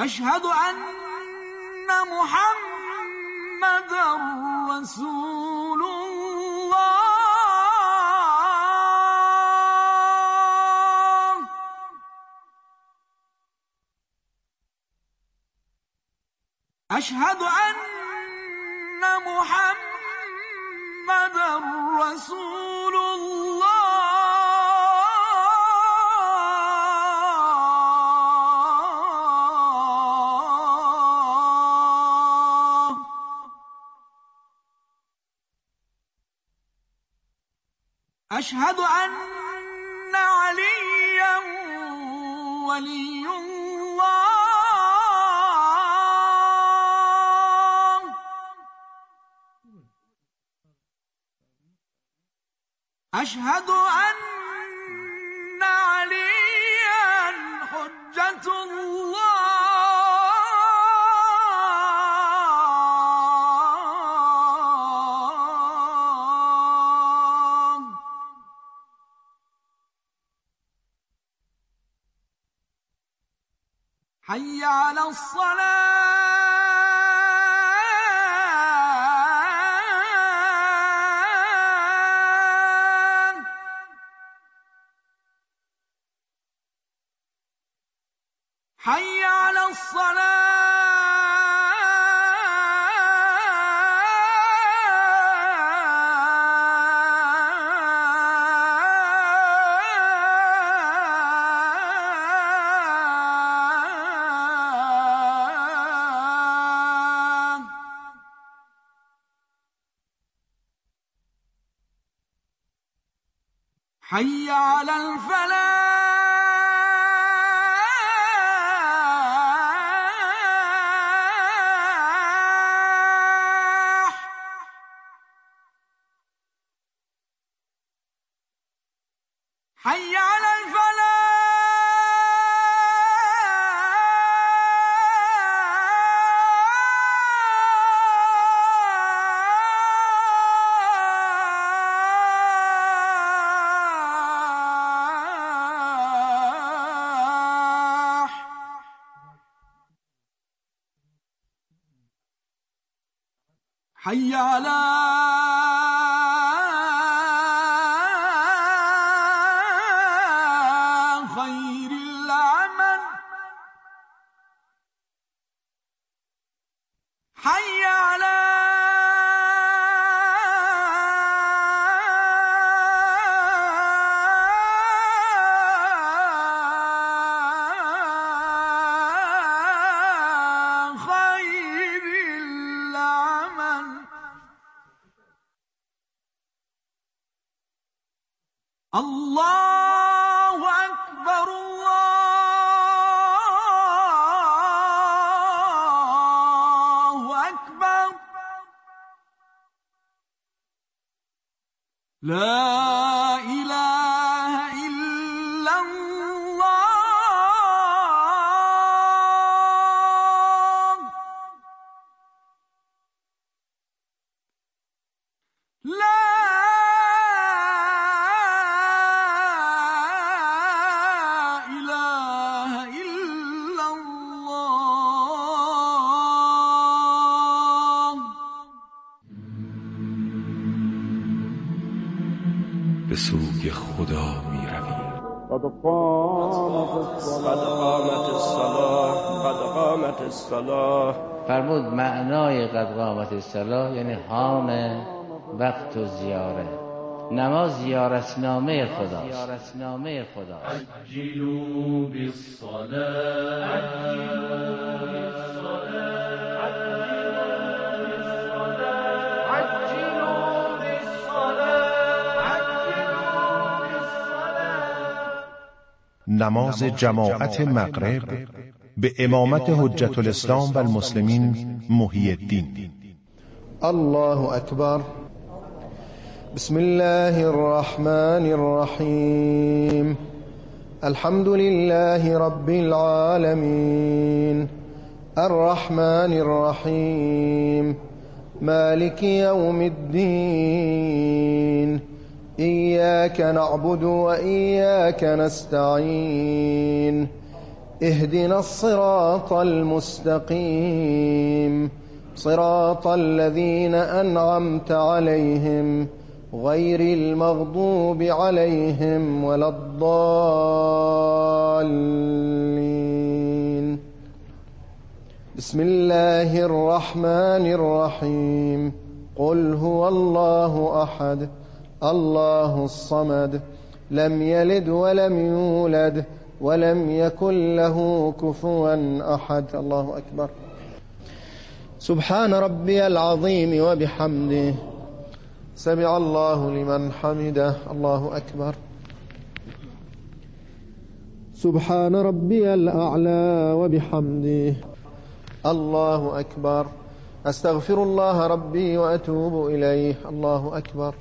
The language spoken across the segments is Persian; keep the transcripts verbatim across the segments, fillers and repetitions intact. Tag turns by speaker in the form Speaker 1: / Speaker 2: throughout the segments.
Speaker 1: أشهد أن محمدًا رسول الله. أشهد أن محمدًا رسول الله. أشهد أن عليا ولي الله. أشهد أن عليا حجة الله. حي على الصلاة. حي على الصلاة. حي على الفلاح. حي على الفلاح. حي على خير العمل. حي على خير العمل. الله أكبر الله أكبر. لا إله إلا الله. لا
Speaker 2: به سوی خدا می رویم.
Speaker 3: قد قامت الصلاة قد قامت الصلاة.
Speaker 4: فرمود معنای قد قامت الصلاة یعنی حان وقت و زیاره. نماز زیارتنامه خدا. زیارتنامه خدا.
Speaker 5: عجلوا بالصلاة.
Speaker 6: نماز جماعت مغرب به امامت حجت الاسلام و المسلمین محی الدین.
Speaker 7: الله اکبر. بسم الله الرحمن الرحیم. الحمد لله رب العالمین الرحمن الرحیم مالک یوم الدین إياك نعبد وإياك نستعين اهدنا الصراط المستقيم صراط الذين أنعمت عليهم غير المغضوب عليهم ولا الضالين. بسم الله الرحمن الرحيم. قل هو الله أحد الله الصمد لم يلد ولم يولد ولم يكن له كفوا أحد. الله أكبر. سبحان ربي العظيم وبحمده سمع الله لمن حمده. الله أكبر. سبحان ربي الأعلى وبحمده. الله أكبر. أستغفر الله ربي وأتوب إليه. الله أكبر.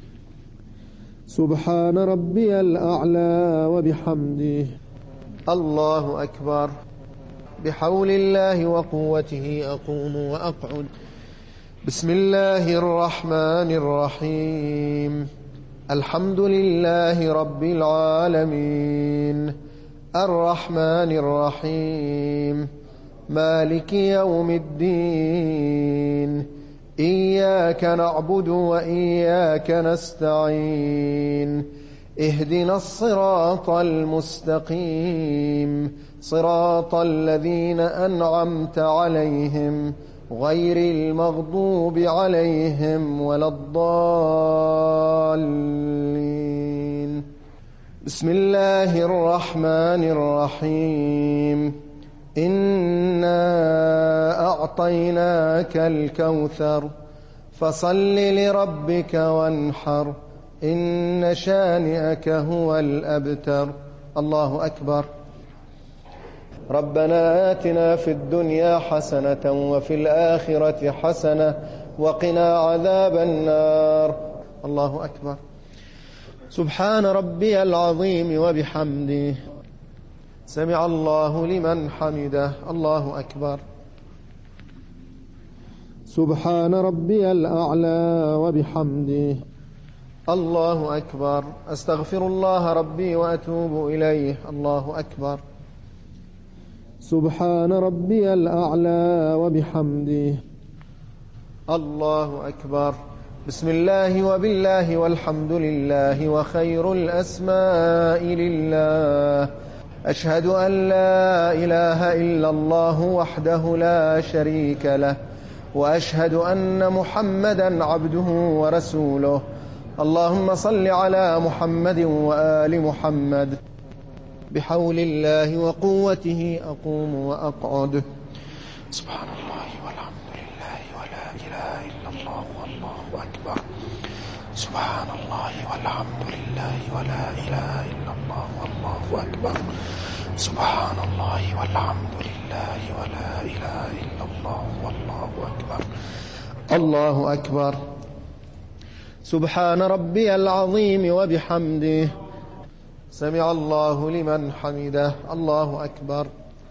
Speaker 7: سبحان ربي الأعلى وبحمده. الله أكبر. بحول الله وقوته أقوم وأقعد. بسم الله الرحمن الرحيم. الحمد لله رب العالمين الرحمن الرحيم مالك يوم الدين إياك نعبد وإياك نستعين اهدنا الصراط المستقيم صراط الذين أنعمت عليهم غير المغضوب عليهم ولا الضالين. بسم الله الرحمن الرحيم. إنا أعطيناك الكوثر فصل لربك وانحر إن شانئك هو الأبتر. الله أكبر. ربنا آتنا في الدنيا حسنة وفي الآخرة حسنة وقنا عذاب النار. الله أكبر. سبحان ربي العظيم وبحمده سمع الله لمن حمده. الله أكبر. سبحان ربي الأعلى وبحمده. الله أكبر. أستغفر الله ربي وأتوب إليه. الله أكبر. سبحان ربي الأعلى وبحمده. الله أكبر. بسم الله وبالله والحمد لله وخير الأسماء لله. أشهد أن لا إله إلا الله وحده لا شريك له وأشهد أن محمدا عبده ورسوله. اللهم صل على محمد وآل محمد. بحول الله وقوته أقوم وأقعد. سبحان الله والحمد لله ولا إله إلا الله والله أكبر. سبحان الله والحمد لله ولا إله إلا الله والله أكبر. سبحان الله والحمد لله ولا إله إلا الله والله أكبر. الله أكبر. سبحان ربي العظيم وبحمده سمع الله لمن حمده. الله أكبر.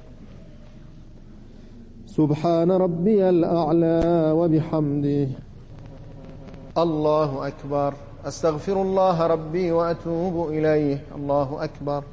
Speaker 7: سبحان ربي الأعلى وبحمده. الله أكبر. أستغفر الله ربي وأتوب إليه. الله أكبر.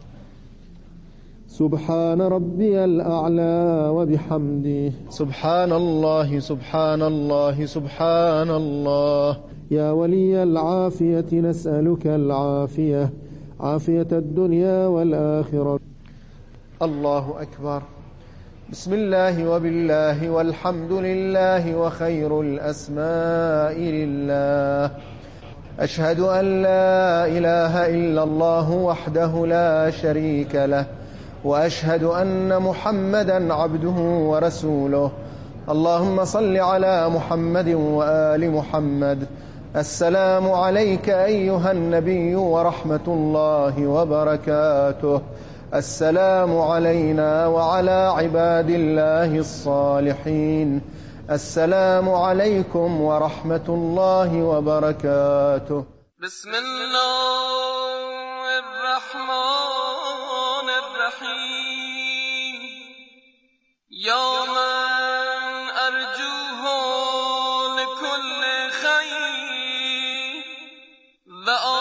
Speaker 7: سبحان ربي الأعلى وبحمده. سبحان الله سبحان الله سبحان الله. يا ولي العافية نسألك العافية عافية الدنيا والآخرة. الله أكبر. بسم الله وبالله والحمد لله وخير الأسماء لله. أشهد أن لا إله إلا الله وحده لا شريك له وأشهد أن محمدا عبده ورسوله. اللهم صل على محمد وآل محمد. السلام عليك أيها النبي ورحمة الله وبركاته. السلام علينا وعلى عباد الله الصالحين. السلام عليكم ورحمة الله وبركاته.
Speaker 8: بسم الله الرحمن الرحيم. يا من أرجوه لكل خير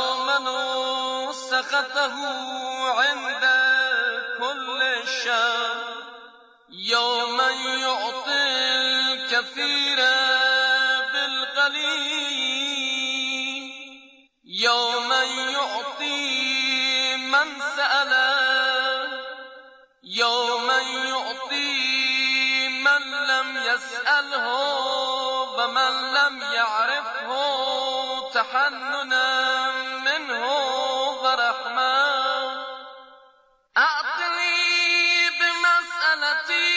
Speaker 8: وآمنوا سخطه عند كل شر. یوم یعطی الکثیر بالقلیل یوم یعطی من سأله یوم یعطی من لم يسأله و من لم يعرفه تحننا منه و رحمه اعطنی بمسألتی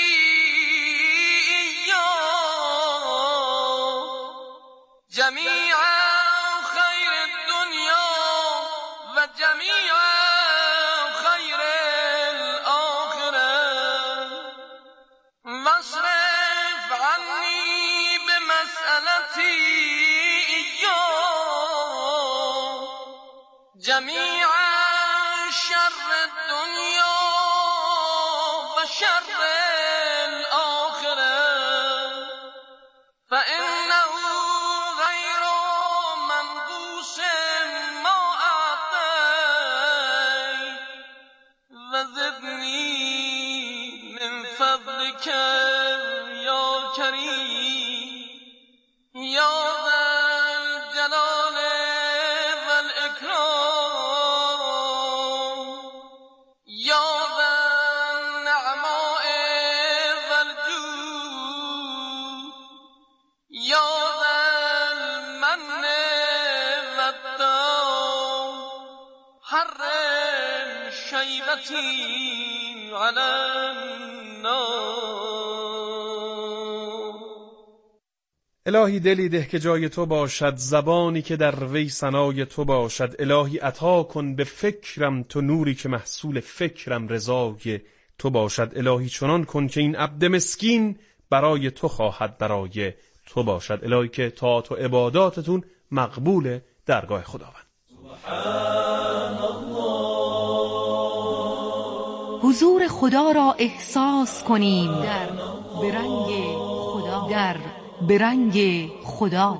Speaker 8: جميع خير الدنيا وجميع خير الآخرة واصرف عني بمسألتي إياه جميع شر الدنيا وشر الآخرة فإنه على النار.
Speaker 9: الهی دلی ده که جای تو باشد، زبانی که در وی ثنای تو باشد. الهی عطا کن به فکرم تو نوری که محصول فکرم رضای تو باشد. الهی چنان کن که این عبد مسکین برای تو خواهد برای تو باشد. الهی که طاعت و عباداتتون مقبول درگاه خداوند.
Speaker 10: حضور خدا را احساس کنیم در برنگ خدا در برنگ خدا.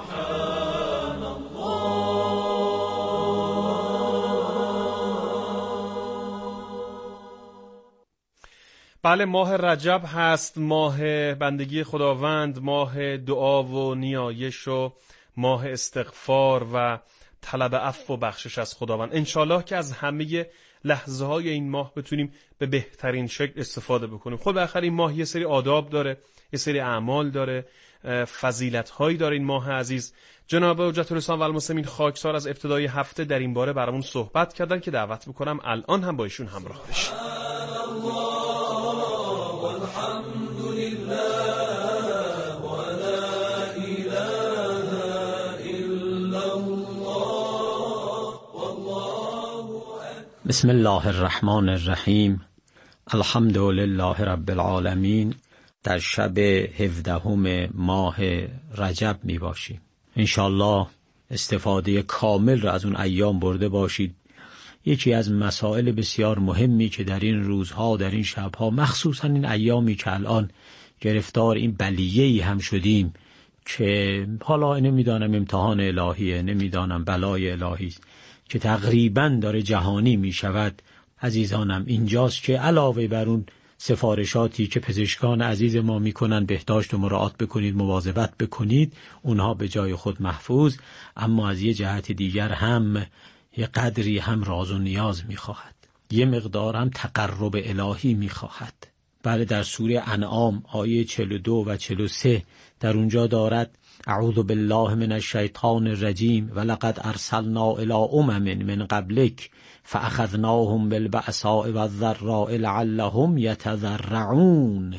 Speaker 9: بله، ماه رجب هست، ماه بندگی خداوند، ماه دعا و نیایش و ماه استغفار و طلب عفو و بخشش از خداوند. انشالله که از همه لحظه های این ماه بتونیم به بهترین شکل استفاده بکنیم. خود بالاخره این ماه یه سری آداب داره، یه سری اعمال داره، فضیلت هایی داره این ماه عزیز. جناب حجت الاسلام و المسلمین خاکسار از ابتدای هفته در این باره برامون صحبت کردن که دعوت میکنم الان هم با ایشون همراه بشیم.
Speaker 11: بسم الله الرحمن الرحیم. الحمد لله رب العالمین. در شب هفدهم ماه رجب می باشیم. انشالله استفاده کامل را از اون ایام برده باشید. یکی از مسائل بسیار مهمی که در این روزها، در این شبها، مخصوصا این ایامی که الان گرفتار این بلیه‌ای هم شدیم که حالا نمیدانم امتحان الهیه، نمیدانم بلای الهی که تقریباً داره جهانی می شود، عزیزانم اینجاست که علاوه بر اون سفارشاتی که پزشکان عزیز ما می کنن بهداشت و مراعات بکنید، مواظبت بکنید، اونها به جای خود محفوظ، اما از یه جهت دیگر هم یه قدری هم راز و نیاز می خواهد، یه مقدار هم تقرب الهی می خواهد. بله، در سوره انعام آیه چهل و دو و چهل و سه در اونجا دارد اعوذ بالله من الشیطان الرجیم ولقد ارسلنا الی امم من قبلک فاخذناهم بالبأساء والضراء لعلهم یتضرعون.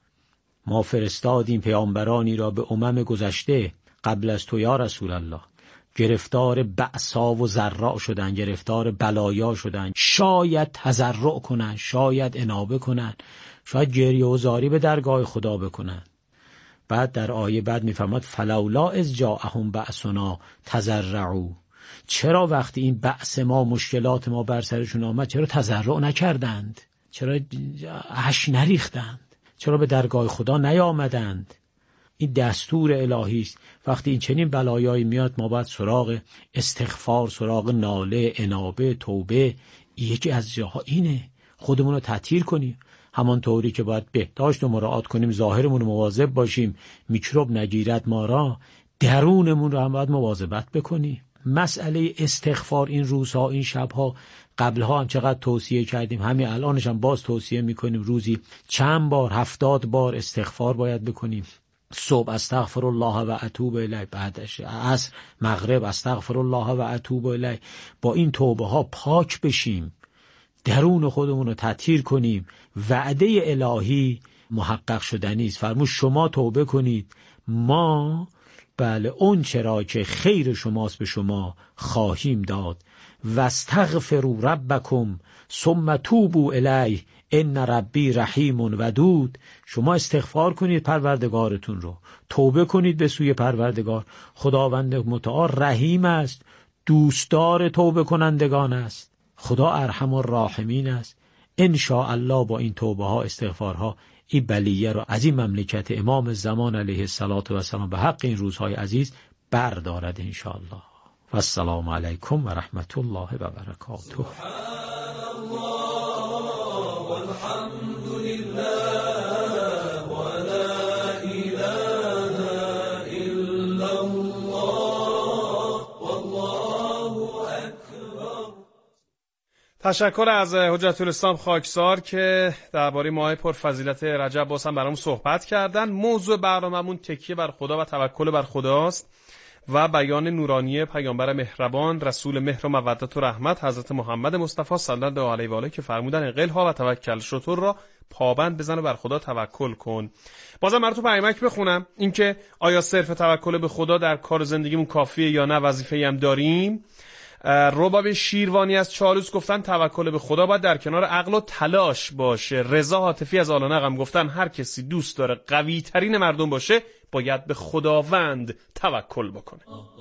Speaker 11: ما فرستادیم پیامبرانی را به امم گذشته قبل از تو یا رسول الله، گرفتار بأسا و ضراء شدن، گرفتار بلایا شدن، شاید تضرع کنن، شاید انابه کنن، شاید گریه و زاری به درگاه خدا بکنن. بعد در آیه بعد میفرماد فلولا اذ جاءهم بأسنا تضرعوا. چرا وقتی این بأس ما، مشکلات ما بر سرشون آمد، چرا تضرع نکردند؟ چرا اشک نریختند؟ چرا به درگاه خدا نیامدند؟ این دستور الهی است. وقتی این چنین بلایایی میاد ما باید سراغ استغفار، سراغ ناله، انابه، توبه. یکی از جاها اینه، خودمون رو تطهیر کنیم. همان طوری که باید بهداشت رو مراعات کنیم، ظاهرمون رو مواظب باشیم میکروب نگیرد ما را، درونمون رو هم باید مواظبت بکنیم. مسئله استغفار این روزها، این شبها، قبلها هم چقدر توصیه کردیم، همین الانش هم باز توصیه میکنیم روزی چند بار، هفتاد بار استغفار باید بکنیم. صبح استغفر الله و اتوب الیه، بعدش عصر، مغرب استغفر الله و اتوب الیه. با این توبه ها پاک بشیم، درون خودمون رو تطهیر کنیم. وعده الهی محقق شدنی است. فرمود شما توبه کنید، ما بله اون چرا که خیر شماست به شما خواهیم داد. واستغفروا ربکم ثم توبوا الیه ان ربی رحیم ودود. شما استغفار کنید پروردگارتون رو، توبه کنید به سوی پروردگار. خداوند متعال رحیم است، دوستدار توبه کنندگان است. خدا ارحم الراحمین است. ان شاء الله با این توبه ها، استغفارها، این بلیه رو از این مملکت امام زمان علیه الصلاة و السلام به حق این روزهای عزیز بردارد ان شاء الله. و السلام علیکم و رحمت الله و برکاته.
Speaker 9: تشکر از حجت الاسلام خاکسار که درباره ماه پرفضیلت رجب باز هم برامون صحبت کردن. موضوع برنامه‌مون تکیه بر خدا و توکل بر خداست و بیان نورانی پیامبر مهربان رسول مهر و مودت و رحمت حضرت محمد مصطفی صلی الله علیه و آله که فرمودن انقلها و توکل، شطور را پابند بزن و بر خدا توکل کن. بازم براتون پیامک بخونم اینکه آیا صرف توکل به خدا در کار زندگیمون کافیه یا نه، وظیفه‌ای هم داریم. رباب شیروانی از چالوس گفتن توکل به خدا باید در کنار عقل و تلاش باشه. رضا حاتفی از آلانق هم گفتن هر کسی دوست داره قوی ترین مردم باشه باید به خداوند توکل بکنه.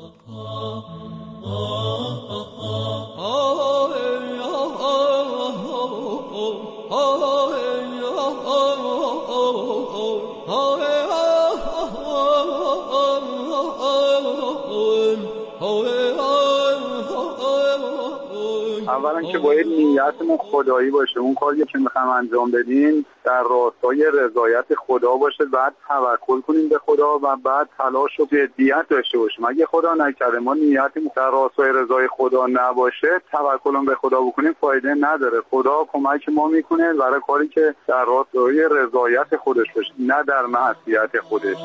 Speaker 12: اولا که باید نیتمون خدایی باشه، اون کاری که میخوایم انجام بدیم در راستای رضایت خدا باشه، بعد توکل کنیم به خدا و بعد تلاش و جدیت داشته باشیم. اگه خدا نکرده ما نیتمون در راستای رضای خدا نباشه، توکل به خدا بکنیم فایده نداره. خدا کمک ما میکنه برای کاری که در راستای رضایت خودش باشه، نه در معصیت خودش.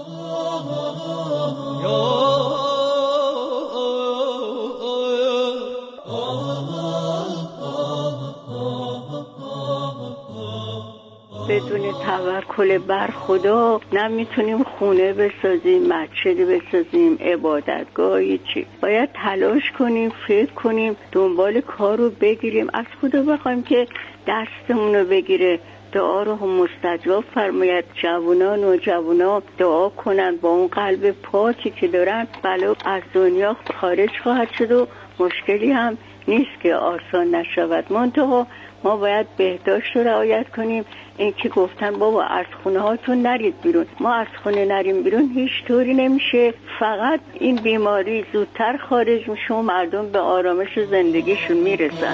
Speaker 13: بدون توکل بر خدا نمیتونیم خونه بسازیم، مسجد بسازیم، عبادتگاهی چی. باید تلاش کنیم، فکر کنیم، دنبال کار رو بگیریم، از خدا بخوایم که دستمون رو بگیره. دعا رو هم مستجاب فرماید. جوانان و جوانا دعا کنن با اون قلب پاکی که دارن، بلا از دنیا خارج خواهد شد و مشکلی هم نیست که آسان نشود. منتها ما باید بهداشت رو رعایت کنیم. این که گفتن بابا از خونه هاتون نرید بیرون، ما از خونه نریم بیرون هیچ طوری نمیشه. فقط این بیماری زودتر خارج میشه و مردم به آرامش زندگیشون میرسن.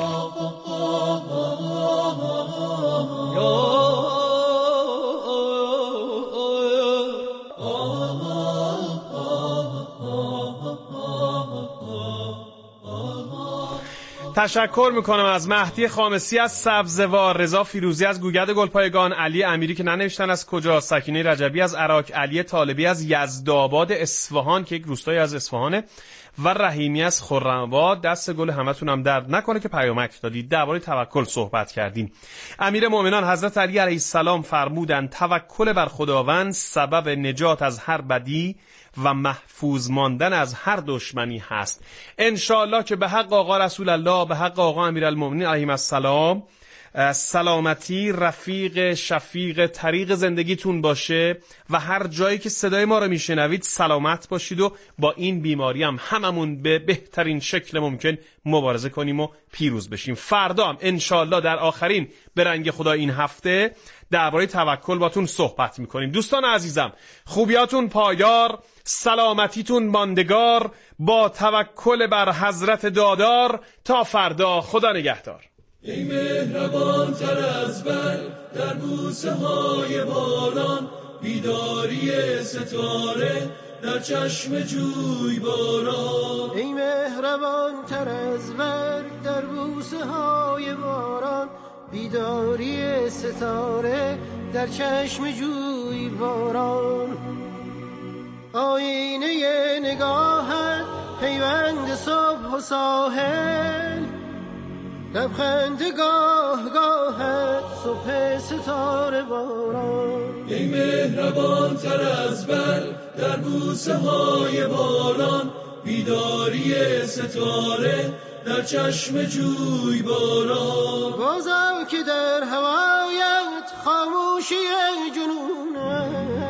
Speaker 9: تشکر میکنم از مهدی خامسی از سبزوار، رضا فیروزی از گوگرد گلپایگان، علی امیری که ننوشتن از کجا، سکینه رجبی از عراق، علی طالبی از یزدآباد اصفهان که یک روستای از اصفهانه و رحیمی از خرم‌آباد. دست گل همتون هم درد نکنه که پیامک دادید. درباره توکل صحبت کردیم. امیر مومنان حضرت علی علیه السلام فرمودند توکل بر خداوند سبب نجات از هر بدی و محفوظ ماندن از هر دشمنی هست. انشاءالله که به حق آقا رسول الله، به حق آقا امیرالمومنین علیه السلام سلامتی رفیق شفیق طریق زندگیتون باشه و هر جایی که صدای ما رو میشنوید سلامت باشید و با این بیماری هم هممون به بهترین شکل ممکن مبارزه کنیم و پیروز بشیم. فردا هم انشاءالله در آخرین به رنگ خدا این هفته درباره توکل باتون صحبت میکنیم. دوستان عزیزم، خوبیاتون پایدار، سلامتیتون ماندگار، با توکل بر حضرت دادار. تا فردا، خدا نگهدار.
Speaker 5: ای مهربان تر از بر در بوسه های باران، بیداری ستاره در چشم جوی باران.
Speaker 14: ای مهربان تر از بر در بوسه های باران، بیداری ستاره در چشم جوی باران. آینه نگاهت پیوند صبح و ساحل، لبخند گاه گاهت صبح ستاره باران.
Speaker 5: ای مهربان تر از بر در بوسه های باران، بیداری ستاره در چشم جوی باران.
Speaker 14: بازم که در هوایت خاموشی جنونه،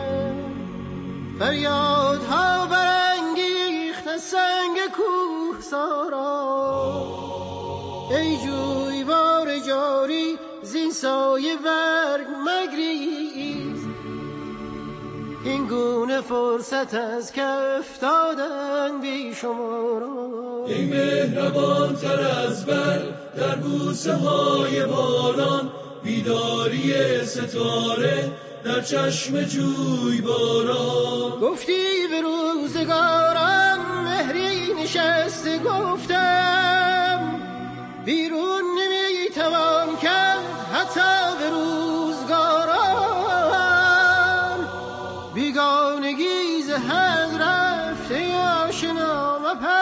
Speaker 14: فریادها برانگیخت سنگ کوه سارا. ای جوی بار جاری زین سایه برگ مگریز، این گونه فرصت از کف دادن بی شمارا.
Speaker 5: ای مهربان تر از بر در بوسه های باران، بیداری ستاره در چشم جوی باران.
Speaker 14: گفتی به روزگاران مهری نشسته، گفتم بیرون نمیتوان کرد حتی به روزگاران. بیگانگی ز حد رفته آشنا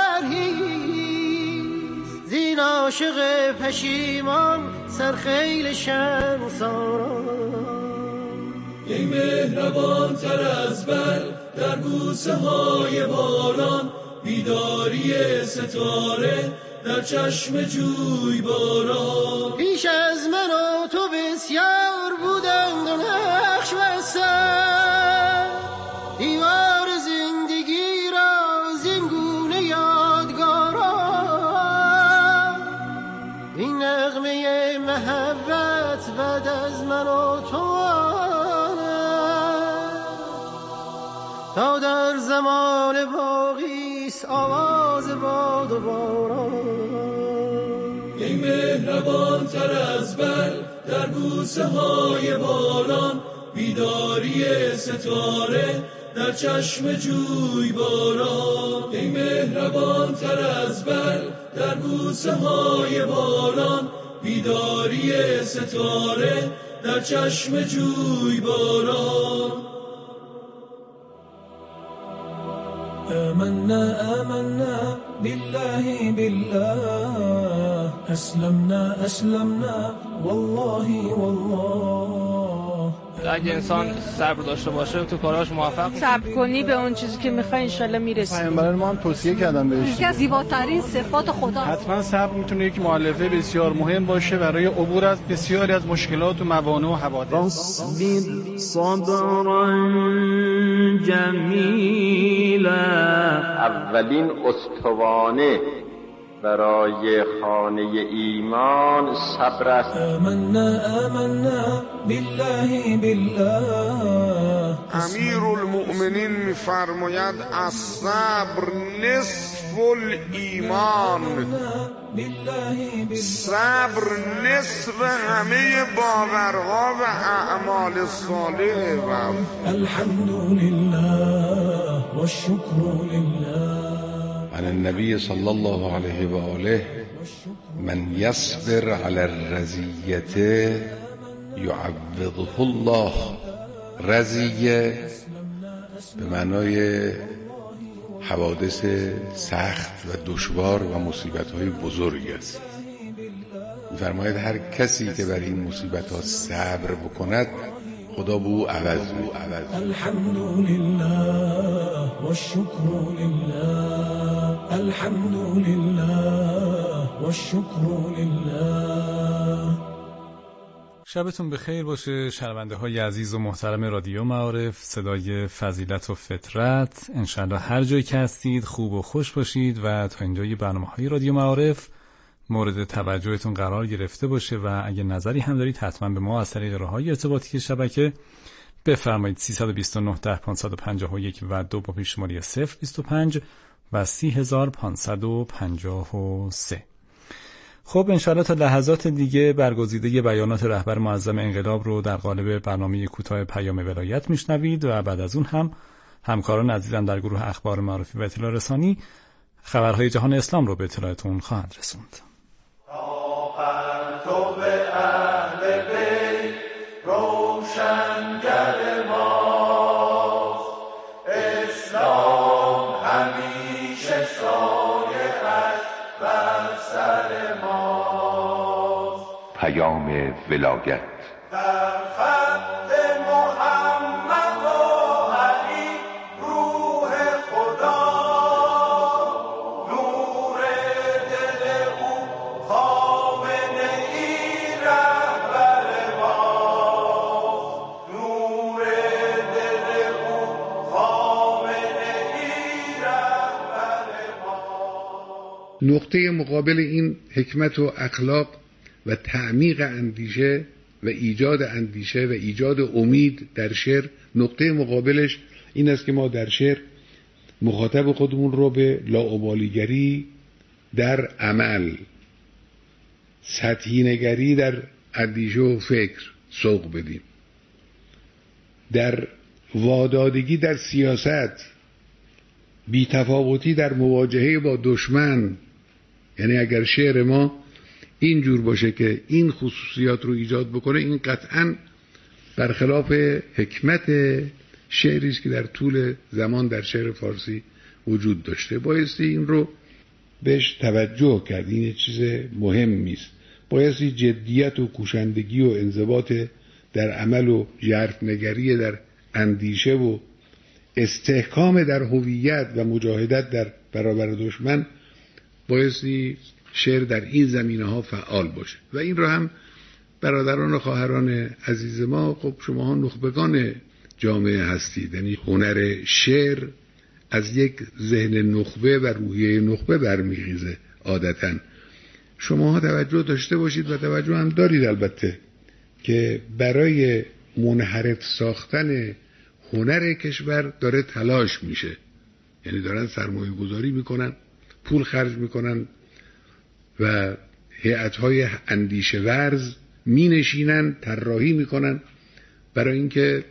Speaker 14: مپرهیز، زین عاشق پشیمان سرخیل شمساران.
Speaker 5: ای مهربان تر از بر در بوسه های باران، بیداری ستاره در چشم جوی باران.
Speaker 14: پیش از من و تو بسیار بودند و نقش بستند، دیوار زندگی را زین گونه یادگاران. این نغمه محبت بعد از من و تو تا در زمان باقیست آواز باد و باران.
Speaker 5: ای مهربان تر از بر در بوسه های باران، بیداری ستاره در چشم جوی باران. ای مهربان تر از بر در بوسه های باران، بیداری ستاره در چشم جوی باران.
Speaker 15: آمنا آمنا بالله بالله، اسلمنا اسلمنا والله والله.
Speaker 16: اگه انسان صبر داشته باشه تو کاراش موفق،
Speaker 17: صبر کنی به اون چیزی که میخوای انشالله میرسی.
Speaker 18: پیامبران ما هم توصیه کردن بهش.
Speaker 17: یکی از زیباترین صفات خدا.
Speaker 18: حتما صبر میتونه یک مؤلفه بسیار مهم باشه برای عبور از بسیاری از مشکلات و موانع و حوادث.
Speaker 19: اصبر صبرا جمیلا.
Speaker 20: اولین استوانه برای خانه ایمان صبر است.
Speaker 15: آمنا آمنا بالله بالله.
Speaker 21: امیرالمؤمنین میفرماید الصبر نصف الایمان، صبر نصف همه باورها و اعمال صالح. و
Speaker 15: الحمدلله و الشکر لله.
Speaker 2: عن النبي صلى الله عليه وآله من يصبر على الرزية يعوضه الله. رزیه به معنای حوادث سخت و دشوار و مصیبت‌های بزرگی است. می‌فرماید هر کسی که بر این مصیبت‌ها صبر بکند خدا به او عوض می‌دهد.
Speaker 15: الحمدلله و الشکر لله. الحمدلله و الشکر لله.
Speaker 22: شبتون بخیر باشه شنونده های عزیز و محترم رادیو معارف، صدای فضیلت و فطرت. انشالله هر جایی که هستید خوب و خوش باشید و تا اینجای برنامه های رادیو معارف مورد توجهتون قرار گرفته باشه و اگه نظری هم دارید حتما به ما از طریق راههای ارتباطی شبکه بفرمایید. سیصد و بیست و نه ده پانصد و پنجاه و یک و دو با پیش شماره صفر بیست و پنج و سی هزار پانصد و پنجاه و سه. خب انشاءالله تا لحظات دیگه برگزیده بیانات رهبر معظم انقلاب رو در قالب برنامه کوتاه پیام ولایت میشنوید و بعد از اون هم همکاران عزیزم در گروه اخبار معرفی و اطلاع رسانی خبرهای جهان اسلام رو به اطلاعتون خواهند رسوند.
Speaker 2: پیام ولایت
Speaker 5: در خط محمد و علی روح خدا، نور دل او خامنه ای رهبر ما، نور دل او خامنه ای رهبر ما.
Speaker 2: نقطه مقابل این حکمت و اخلاق و تعمیق اندیشه و ایجاد اندیشه و ایجاد امید در شعر، نقطه مقابلش این است که ما در شعر مخاطب خودمون رو به لاابالیگری در عمل، سطحی نگری در اندیشه و فکر سوق بدیم، در وادادگی در سیاست، بی‌تفاوتی در مواجهه با دشمن. یعنی اگر شعر ما این جور باشه که این خصوصیات رو ایجاد بکنه، این قطعاً برخلاف حکمت شعری است که در طول زمان در شعر فارسی وجود داشته. بایستی این رو بهش توجه کرد، این چیز مهمی است. بایستی جدیت و کوشندگی و انضباط در عمل و ژرف‌نگری در اندیشه و استحکام در هویت و مجاهدت در برابر دشمن، بایستی شعر در این زمینه ها فعال باشه. و این رو هم برادران و خواهران عزیز ما، خب شما ها نخبگان جامعه هستید، یعنی هنر شعر از یک ذهن نخبه و روحیه نخبه برمیخیزه عادتاً. شما ها توجه داشته باشید و توجه هم دارید البته که برای منحرف ساختن هنر کشور داره تلاش میشه، یعنی دارن سرمایه گذاری میکنن، پول خرج میکنن و هیئت‌های اندیشه ورز می نشینن، طراحی میکنن برای اینکه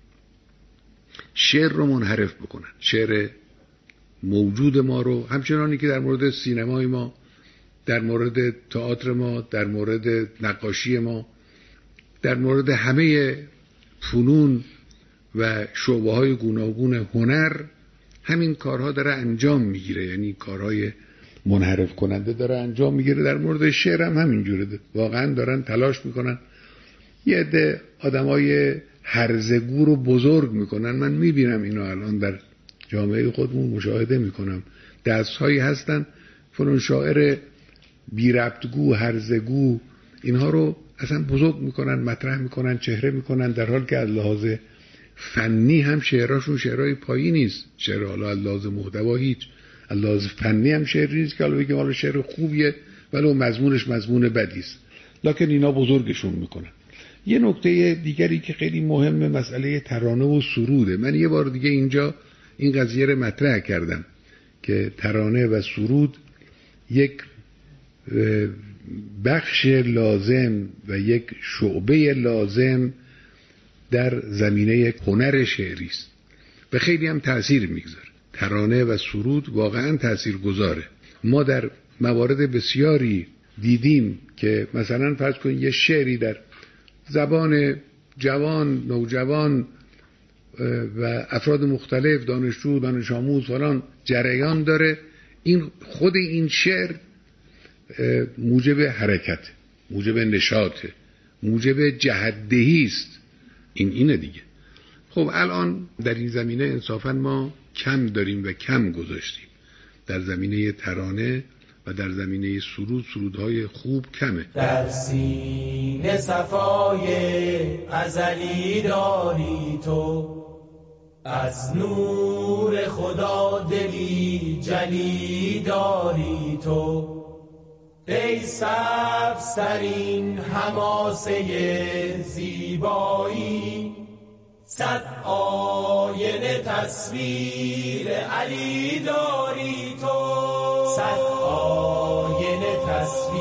Speaker 2: شعر رو منحرف بکنن، شعر موجود ما رو، همچنانی که در مورد سینمای ما، در مورد تئاتر ما، در مورد نقاشی ما، در مورد همه فنون و شعبه‌های گوناگون هنر همین کارها داره انجام میگیره، یعنی کارهای منحرف کننده داره انجام میگیره. در مورد شعر هم همینجوره، واقعا دارن تلاش میکنن. یه عده آدمای هرزگو رو بزرگ میکنن، من میبینم اینا الان در جامعه خودمون مشاهده میکنم، دستهایی هستن فلان شاعر بی ربطگو، هرزگو، اینها رو اصلا بزرگ میکنن، مطرح میکنن، چهره میکنن، در حال که از لحاظ فنی هم شعراشون شعرهای پایی نیست. شعر حالا از لحاظ محتوا هیچ، از لحاظ فنی هم شعر نیست که حالا بگیم حالا شعر خوبیه ولی مضمونش مضمون بدی است، لکن اینا بزرگشون میکنن. یه نکته دیگری که خیلی مهمه مسئله ترانه و سروده. من یه بار دیگه اینجا این قضیه رو مطرح کردم که ترانه و سرود یک بخش لازم و یک شعبه لازم در زمینه هنر شعری است و خیلی هم تأثیر میگذاره. ترانه و سرود واقعا تأثیر گذاره. ما در موارد بسیاری دیدیم که مثلا فرض کن یه شعری در زبان جوان، نوجوان و افراد مختلف، دانشجو، دانش آموز فلان جریان داره، این خود این شعر موجب حرکت، موجب نشاط، موجب جهت‌دهی است. این اینه دیگه. خب الان در این زمینه انصافا ما کم داریم و کم گذاشتیم. در زمینه ترانه و در زمینه سرود، سرودهای خوب کمه.
Speaker 5: در سینه صفای ازلی داری تو، از نور خدا دلی جلی داری تو، ای سبزترین حماسه زیبایی، صد آینه تصویر علی داری تو، صد آینه تصویر